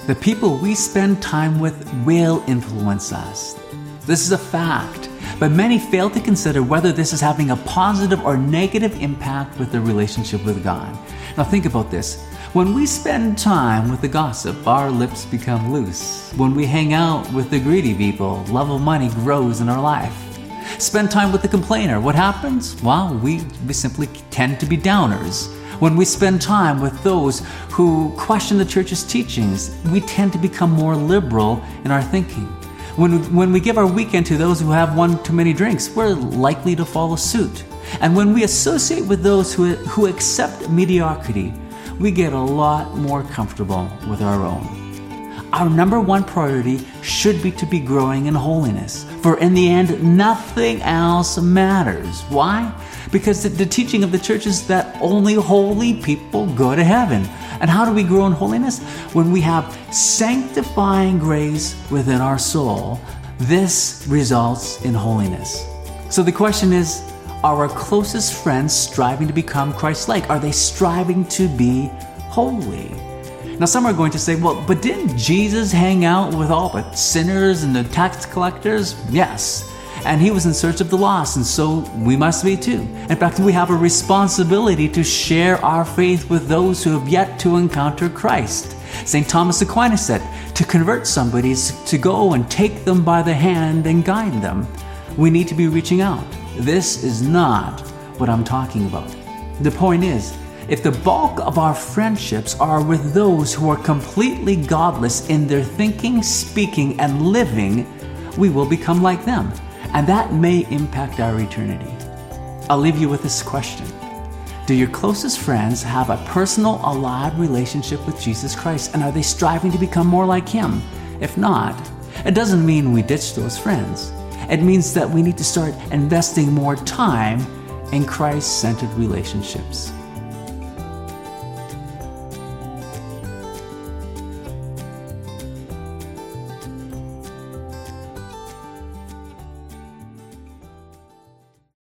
The people we spend time with will influence us. This is a fact, but many fail to consider whether this is having a positive or negative impact with their relationship with God. Now think about this. When we spend time with the gossip, our lips become loose. When we hang out with the greedy people, love of money grows in our life. Spend time with the complainer. What happens? Well, we simply tend to be downers. When we spend time with those who question the church's teachings, we tend to become more liberal in our thinking. When we give our weekend to those who have one too many drinks, we're likely to follow suit. And when we associate with those who accept mediocrity, we get a lot more comfortable with our own. Our number one priority should be to be growing in holiness, for in the end, nothing else matters. Why? Because the teaching of the church is that only holy people go to heaven. And how do we grow in holiness? When we have sanctifying grace within our soul, this results in holiness. So the question is, are our closest friends striving to become Christ-like? Are they striving to be holy? Now some are going to say, well, but didn't Jesus hang out with all the sinners and the tax collectors? Yes. And he was in search of the lost, and so we must be too. In fact, we have a responsibility to share our faith with those who have yet to encounter Christ. St. Thomas Aquinas said, to convert somebody is to go and take them by the hand and guide them. We need to be reaching out. This is not what I'm talking about. The point is, if the bulk of our friendships are with those who are completely godless in their thinking, speaking, and living, we will become like them. And that may impact our eternity. I'll leave you with this question. Do your closest friends have a personal, alive relationship with Jesus Christ? And are they striving to become more like Him? If not, it doesn't mean we ditch those friends. It means that we need to start investing more time in Christ-centered relationships.